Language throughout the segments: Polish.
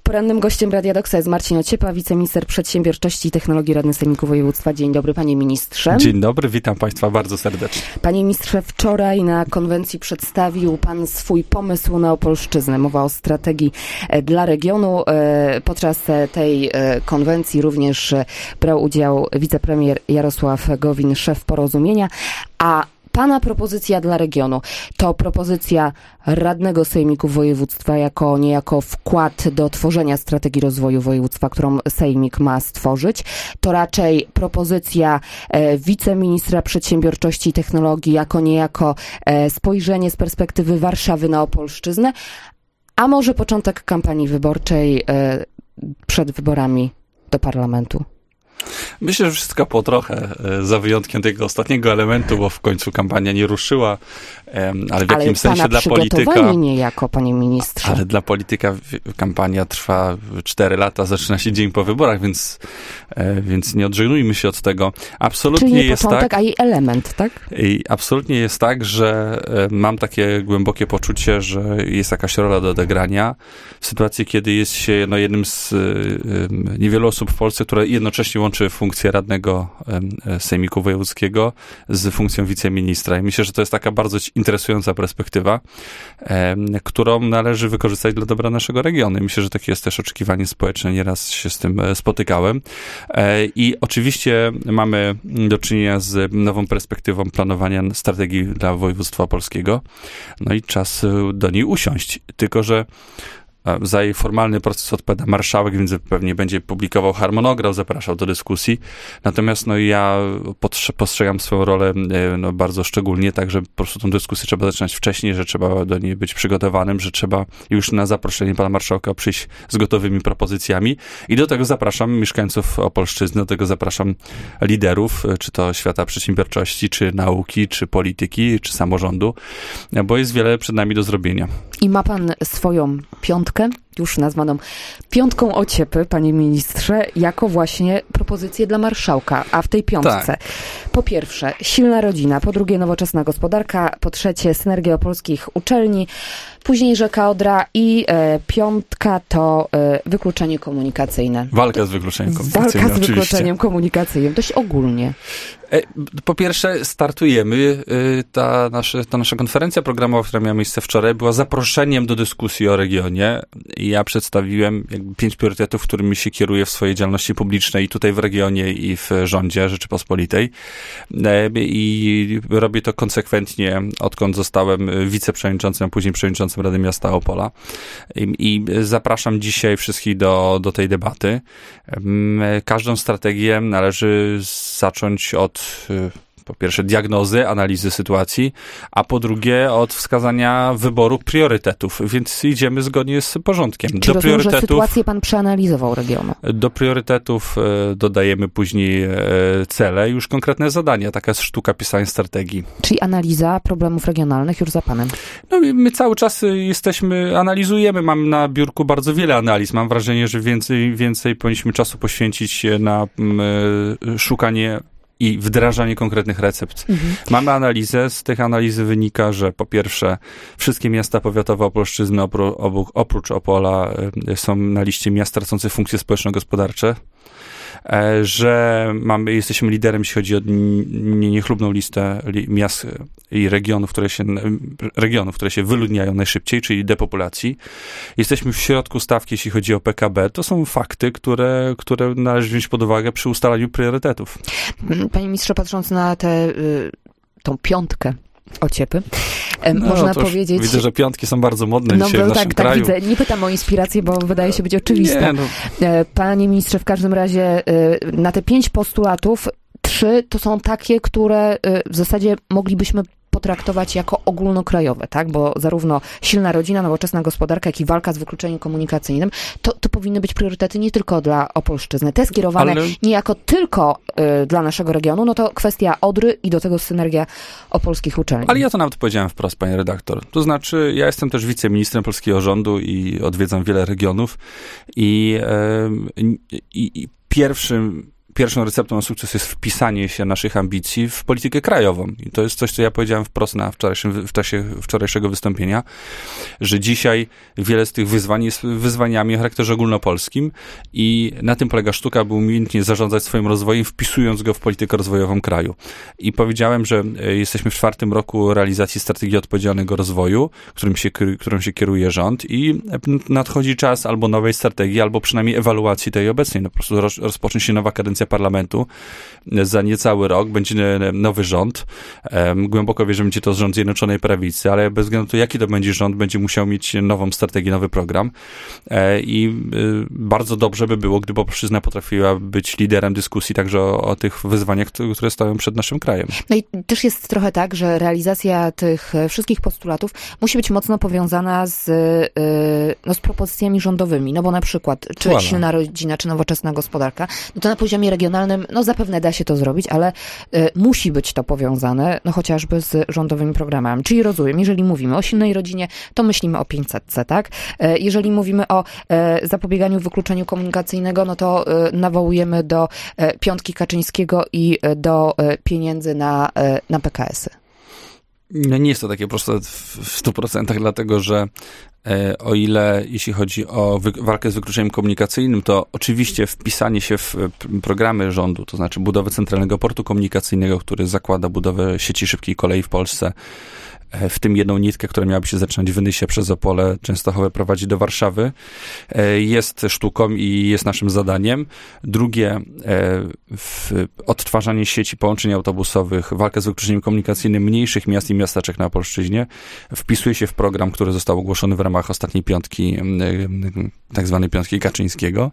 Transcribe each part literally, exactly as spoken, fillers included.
Porannym gościem Radia Doksa jest Marcin Ociepa, wiceminister przedsiębiorczości i technologii, radny Sejmiku Województwa. Dzień dobry, panie ministrze. Dzień dobry, witam państwa bardzo serdecznie. Panie ministrze, wczoraj na konwencji przedstawił pan swój pomysł na Opolszczyznę. Mowa o strategii dla regionu. Podczas tej konwencji również brał udział wicepremier Jarosław Gowin, szef Porozumienia, a pana propozycja dla regionu to propozycja radnego Sejmiku Województwa jako niejako wkład do tworzenia strategii rozwoju województwa, którą Sejmik ma stworzyć. To raczej propozycja e, wiceministra przedsiębiorczości i technologii jako niejako e, spojrzenie z perspektywy Warszawy na Opolszczyznę, a może początek kampanii wyborczej e, przed wyborami do parlamentu. Myślę, że wszystko po trochę, za wyjątkiem tego ostatniego elementu, bo w końcu kampania nie ruszyła, ale w jakimś sensie dla polityka... niejako, panie ministrze. Ale dla polityka kampania trwa cztery lata, zaczyna się dzień po wyborach, więc, więc nie odżegnujmy się od tego. Absolutnie Czyli nie jest początek, tak, a i element, tak? I absolutnie jest tak, że mam takie głębokie poczucie, że jest jakaś rola do odegrania w sytuacji, kiedy jest się no, jednym z niewielu osób w Polsce, które jednocześnie łączy funkcję radnego Sejmiku Wojewódzkiego z funkcją wiceministra. I myślę, że to jest taka bardzo interesująca perspektywa, którą należy wykorzystać dla dobra naszego regionu. Myślę, że takie jest też oczekiwanie społeczne. Nieraz się z tym spotykałem. I oczywiście mamy do czynienia z nową perspektywą planowania strategii dla województwa opolskiego. No i czas do niej usiąść. Tylko że za jej formalny proces odpowiada marszałek, więc pewnie będzie publikował harmonogram, zapraszał do dyskusji. Natomiast no, ja postrzegam swoją rolę no, bardzo szczególnie, tak, że po prostu tą dyskusję trzeba zaczynać wcześniej, że trzeba do niej być przygotowanym, że trzeba już na zaproszenie pana marszałka przyjść z gotowymi propozycjami. I do tego zapraszam mieszkańców Opolszczyzny, do tego zapraszam liderów, czy to świata przedsiębiorczości, czy nauki, czy polityki, czy samorządu, bo jest wiele przed nami do zrobienia. I ma pan swoją piątkę, już nazwaną piątką Ociepy, panie ministrze, jako właśnie propozycję dla marszałka. A w tej piątce tak. Po pierwsze silna rodzina, po drugie nowoczesna gospodarka, po trzecie synergia opolskich uczelni, później rzeka Odra i e, piątka to e, wykluczenie komunikacyjne. Walka z wykluczeniem komunikacyjnym. Walka z oczywiście. wykluczeniem komunikacyjnym. Dość ogólnie. Po pierwsze, startujemy. Ta, nasze, ta nasza konferencja programowa, która miała miejsce wczoraj, była zaproszeniem do dyskusji o regionie. Ja przedstawiłem jakby pięć priorytetów, którymi się kieruję w swojej działalności publicznej i tutaj w regionie, i w rządzie Rzeczypospolitej. I robię to konsekwentnie, odkąd zostałem wiceprzewodniczącym, a później przewodniczącym Rady Miasta Opola. I, i zapraszam dzisiaj wszystkich do, do tej debaty. Każdą strategię należy zacząć od po pierwsze diagnozy, analizy sytuacji, a po drugie od wskazania wyboru priorytetów, więc idziemy zgodnie z porządkiem. Czy do rozumiem, priorytetów, że sytuację pan przeanalizował regionu? Do priorytetów dodajemy później cele, już konkretne zadania. Taka jest sztuka pisania strategii. Czyli analiza problemów regionalnych już za panem? No my cały czas jesteśmy, analizujemy, mam na biurku bardzo wiele analiz. Mam wrażenie, że więcej, więcej powinniśmy czasu poświęcić na y, szukanie i wdrażanie konkretnych recept. Mhm. Mamy analizę, z tych analizy wynika, że po pierwsze wszystkie miasta powiatowe Opolszczyzny oprócz Opola są na liście miast tracących funkcje społeczno-gospodarcze, że mamy, jesteśmy liderem, jeśli chodzi o niechlubną listę miast i regionów, które się, regionów, które się wyludniają najszybciej, czyli depopulacji. Jesteśmy w środku stawki, jeśli chodzi o P K B. To są fakty, które, które należy wziąć pod uwagę przy ustalaniu priorytetów. Panie ministrze, patrząc na tę tą piątkę Ociepy, no, można powiedzieć... Widzę, że piątki są bardzo modne no, dzisiaj w naszym tak, kraju. Tak, widzę. Nie pytam o inspirację, bo wydaje się być oczywiste. Nie, no. Panie ministrze, w każdym razie na te pięć postulatów trzy to są takie, które w zasadzie moglibyśmy potraktować jako ogólnokrajowe, tak? Bo zarówno silna rodzina, nowoczesna gospodarka, jak i walka z wykluczeniem komunikacyjnym, to, to powinny być priorytety nie tylko dla Opolszczyzny. Te skierowane Ale... niejako tylko y, dla naszego regionu, no to kwestia Odry i do tego synergia opolskich uczelni. Ale ja to nawet powiedziałem wprost, panie redaktor. To znaczy, ja jestem też wiceministrem polskiego rządu i odwiedzam wiele regionów i, y, y, y, pierwszym pierwszą receptą na sukces jest wpisanie się naszych ambicji w politykę krajową. I to jest coś, co ja powiedziałem wprost na wczorajszym, w czasie wczorajszego wystąpienia, że dzisiaj wiele z tych wyzwań jest wyzwaniami o charakterze ogólnopolskim i na tym polega sztuka, by umiejętnie zarządzać swoim rozwojem, wpisując go w politykę rozwojową kraju. I powiedziałem, że jesteśmy w czwartym roku realizacji strategii odpowiedzialnego rozwoju, którym się, którą się kieruje rząd i nadchodzi czas albo nowej strategii, albo przynajmniej ewaluacji tej obecnej. No po prostu roz, rozpocznie się nowa kadencja parlamentu. Za niecały rok będzie nowy rząd. Um, głęboko wierzę, że będzie to rząd Zjednoczonej Prawicy, ale bez względu na to, jaki to będzie rząd, będzie musiał mieć nową strategię, nowy program. E, I y, bardzo dobrze by było, gdyby Opolszczyzna potrafiła być liderem dyskusji także o, o tych wyzwaniach, które stoją przed naszym krajem. No i też jest trochę tak, że realizacja tych wszystkich postulatów musi być mocno powiązana z, y, no, z propozycjami rządowymi, no bo na przykład, czy Voilà. silna rodzina, czy nowoczesna gospodarka, no to na poziomie regionalnym, no zapewne da się to zrobić, ale y, musi być to powiązane, no chociażby z rządowymi programami. Czyli rozumiem, jeżeli mówimy o silnej rodzinie, to myślimy o pięćsetce, tak? Y, jeżeli mówimy o y, zapobieganiu wykluczeniu komunikacyjnego, no to y, nawołujemy do y, piątki Kaczyńskiego i y, do y, pieniędzy na, y, na P K S-y. No nie jest to takie proste w stu procentach, dlatego że e, o ile jeśli chodzi o wy, walkę z wykluczeniem komunikacyjnym, to oczywiście wpisanie się w p- programy rządu, to znaczy budowę Centralnego Portu Komunikacyjnego, który zakłada budowę sieci szybkiej kolei w Polsce, w tym jedną nitkę, która miałaby się zaczynać w Nysie przez Opole, Częstochowę prowadzi do Warszawy, jest sztuką i jest naszym zadaniem. Drugie, w odtwarzanie sieci połączeń autobusowych, walkę z wykluczeniem komunikacyjnym mniejszych miast i miasteczek na Opolszczyźnie wpisuje się w program, który został ogłoszony w ramach ostatniej piątki, tak zwanej piątki Kaczyńskiego.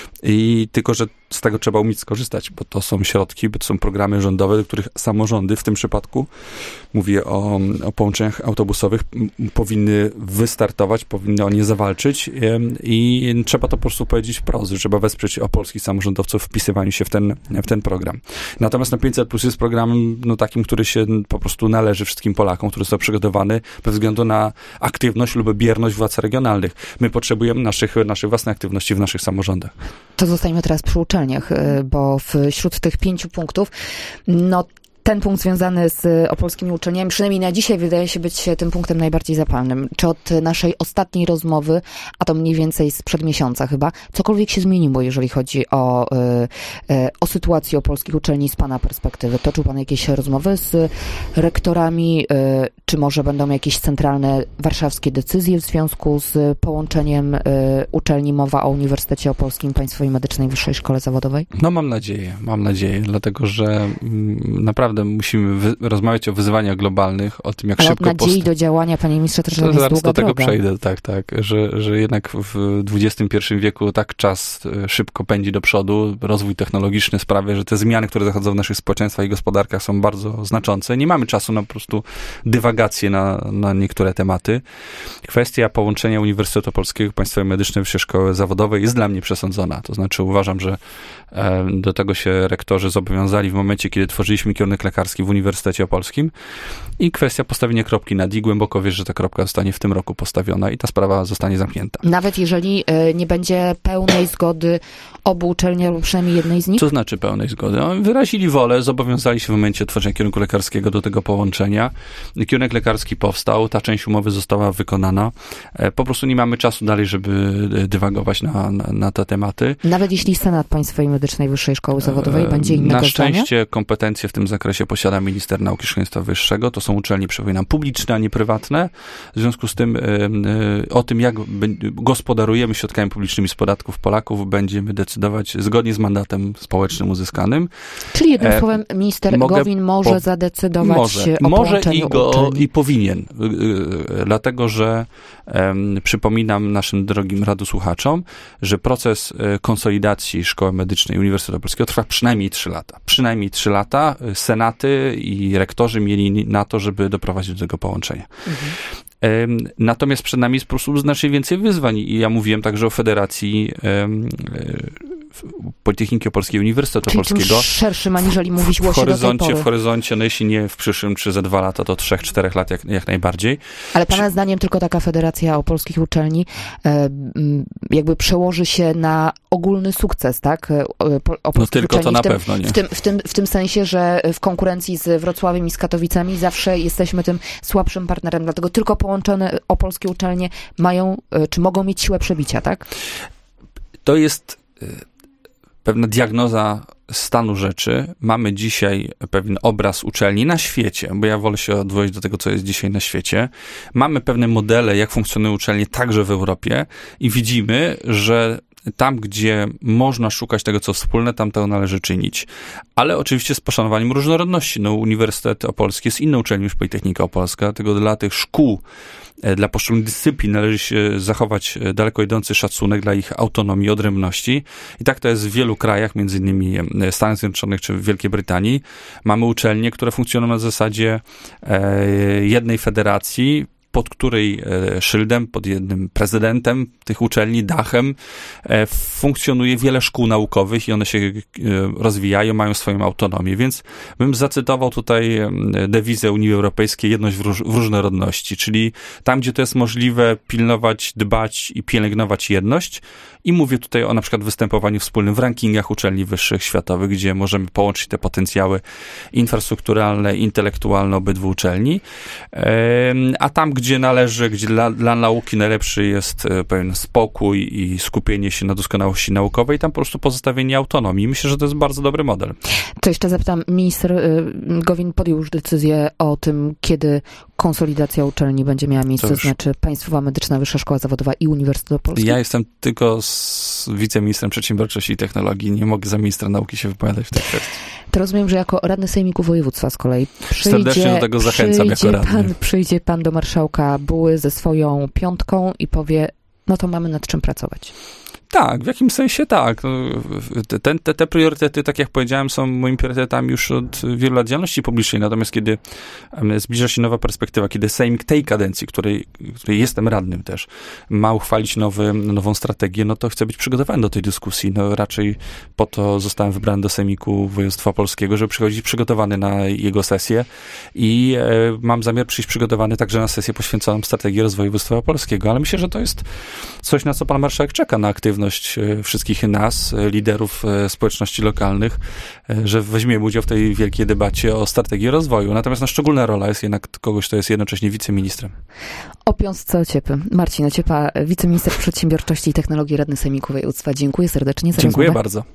I tylko, że z tego trzeba umieć skorzystać, bo to są środki, bo to są programy rządowe, do których samorządy, w tym przypadku mówię o, o połączeniach autobusowych, powinny wystartować, powinny o nie zawalczyć i trzeba to po prostu powiedzieć wprost, że trzeba wesprzeć opolskich samorządowców w wpisywaniu się w ten, w ten program. Natomiast na pięćset plus jest programem no, takim, który się po prostu należy wszystkim Polakom, który został przygotowany bez względu na aktywność lub bierność władz regionalnych. My potrzebujemy naszych, naszych własnych aktywności w naszych samorządach. To zostańmy teraz przy uczelniach, bo wśród tych pięciu punktów, no ten punkt związany z opolskimi uczelniami, przynajmniej na dzisiaj, wydaje się być tym punktem najbardziej zapalnym. Czy od naszej ostatniej rozmowy, a to mniej więcej sprzed miesiąca chyba, cokolwiek się zmieniło, jeżeli chodzi o, o sytuację opolskich uczelni z pana perspektywy? Toczył pan jakieś rozmowy z rektorami? Czy może będą jakieś centralne warszawskie decyzje w związku z połączeniem uczelni? Mowa o Uniwersytecie Opolskim Państwowej Medycznej Wyższej Szkole Zawodowej? No mam nadzieję, mam nadzieję, dlatego że naprawdę musimy wy- rozmawiać o wyzwaniach globalnych, o tym, jak Ale szybko... od nadziei post- do działania, panie ministrze, też jest zaraz długa do tego droga. przejdę, tak, tak, że, że jednak w dwudziestym pierwszym wieku tak czas szybko pędzi do przodu, rozwój technologiczny sprawia, że te zmiany, które zachodzą w naszych społeczeństwach i gospodarkach są bardzo znaczące. Nie mamy czasu na po prostu dywagację na, na niektóre tematy. Kwestia połączenia Uniwersytetu Opolskiego Państwowej Medycznej Wyższej Szkoły Zawodowej jest dla mnie przesądzona. To znaczy uważam, że e, do tego się rektorzy zobowiązali w momencie, kiedy tworzyliśmy kierunek lekarski w Uniwersytecie Opolskim i kwestia postawienia kropki nad i. Głęboko wierzę, że ta kropka zostanie w tym roku postawiona i ta sprawa zostanie zamknięta. Nawet jeżeli y, nie będzie pełnej zgody obu uczelni, albo przynajmniej jednej z nich? Co znaczy pełnej zgody? No, wyrazili wolę, zobowiązali się w momencie tworzenia kierunku lekarskiego do tego połączenia. Kierunek lekarski powstał, ta część umowy została wykonana. Po prostu nie mamy czasu dalej, żeby dywagować na, na, na te tematy. Nawet jeśli Senat Państwowej Medycznej Wyższej Szkoły Zawodowej będzie innego Na zdania? szczęście kompetencje w tym zakresie posiada minister nauki i szkolnictwa wyższego. To są uczelnie, przypominam, publiczne, a nie prywatne. W związku z tym o tym, jak gospodarujemy środkami publicznymi z podatków Polaków, będziemy decydować zgodnie z mandatem społecznym uzyskanym. Czyli jednym e, słowem minister mogę Gowin może po, zadecydować może, o może połączeniu i go uczelni. i powinien. Yy, dlatego, że yy, przypominam naszym drogim radiosłuchaczom, że proces yy, konsolidacji Szkoły Medycznej Uniwersytetu Opolskiego trwa przynajmniej trzy lata. Przynajmniej trzy lata. Senaty i rektorzy mieli na to, żeby doprowadzić do tego połączenia. Mhm. Natomiast przed nami jest po prostu znacznie więcej wyzwań i ja mówiłem także o federacji Politechniki Opolskiej, Uniwersytetu Czyli Opolskiego. Szerszym, aniżeli mówiło w się horyzoncie, do tej pory. W horyzoncie, no jeśli nie w przyszłym, czy za dwa lata, to trzech, czterech lat jak, jak najbardziej. Ale pana zdaniem tylko taka federacja opolskich uczelni e, jakby przełoży się na ogólny sukces, tak? Opolskich no tylko to na w tym, pewno nie. W tym, w, tym, w tym sensie, że w konkurencji z Wrocławiem i z Katowicami zawsze jesteśmy tym słabszym partnerem, dlatego tylko połączone opolskie uczelnie mają, czy mogą mieć siłę przebicia, tak? To jest pewna diagnoza stanu rzeczy. Mamy dzisiaj pewien obraz uczelni na świecie, bo ja wolę się odwołać do tego, co jest dzisiaj na świecie. Mamy pewne modele, jak funkcjonują uczelnie także w Europie i widzimy, że tam, gdzie można szukać tego, co wspólne, tam to należy czynić. Ale oczywiście z poszanowaniem różnorodności. No, Uniwersytet Opolski jest inną uczelnią niż Politechnika Opolska, dlatego dla tych szkół, dla poszczególnych dyscyplin należy się zachować daleko idący szacunek dla ich autonomii, odrębności. I tak to jest w wielu krajach, między innymi Stanach Zjednoczonych czy w Wielkiej Brytanii. Mamy uczelnie, które funkcjonują na zasadzie jednej federacji, pod której szyldem, pod jednym prezydentem tych uczelni, dachem, funkcjonuje wiele szkół naukowych i one się rozwijają, mają swoją autonomię. Więc bym zacytował tutaj dewizę Unii Europejskiej, jedność w, róż, w różnorodności, czyli tam, gdzie to jest możliwe, pilnować, dbać i pielęgnować jedność. I mówię tutaj o na przykład występowaniu wspólnym w rankingach uczelni wyższych światowych, gdzie możemy połączyć te potencjały infrastrukturalne, intelektualne obydwu uczelni. A tam, gdzie należy, gdzie dla, dla nauki najlepszy jest pewien spokój i skupienie się na doskonałości naukowej, tam po prostu pozostawienie autonomii. Myślę, że to jest bardzo dobry model. To jeszcze zapytam, minister Gowin podjął już decyzję o tym, kiedy konsolidacja uczelni będzie miała miejsce, to znaczy Państwowa Medyczna Wyższa Szkoła Zawodowa i Uniwersytet Opolski? Ja jestem tylko z wiceministrem przedsiębiorczości i technologii, nie mogę za ministra nauki się wypowiadać w tej kwestii. To rozumiem, że jako radny sejmiku województwa z kolei przyjdzie, serdecznie do tego zachęcam jako radny. Pan, przyjdzie pan do marszałka Buły ze swoją piątką i powie, no to mamy nad czym pracować. Tak, w jakimś sensie tak. Te, te, te priorytety, tak jak powiedziałem, są moimi priorytetami już od wielu lat działalności publicznej, natomiast kiedy zbliża się nowa perspektywa, kiedy Sejmik tej kadencji, której, której jestem radnym też, ma uchwalić nowy, nową strategię, no to chcę być przygotowany do tej dyskusji. No raczej po to zostałem wybrany do Sejmiku Województwa Opolskiego, żeby przychodzić przygotowany na jego sesję i e, mam zamiar przyjść przygotowany także na sesję poświęconą strategii rozwoju województwa opolskiego, ale myślę, że to jest coś, na co pan marszałek czeka, na aktywność wszystkich nas, liderów społeczności lokalnych, że weźmiemy udział w tej wielkiej debacie o strategii rozwoju. Natomiast no, szczególna rola jest jednak kogoś, kto jest jednocześnie wiceministrem. O piąstce Ociepy. Marcin Ociepa, wiceminister przedsiębiorczości i technologii, radny Sejmiku Województwa. Dziękuję serdecznie za Dziękuję rozmowę. bardzo.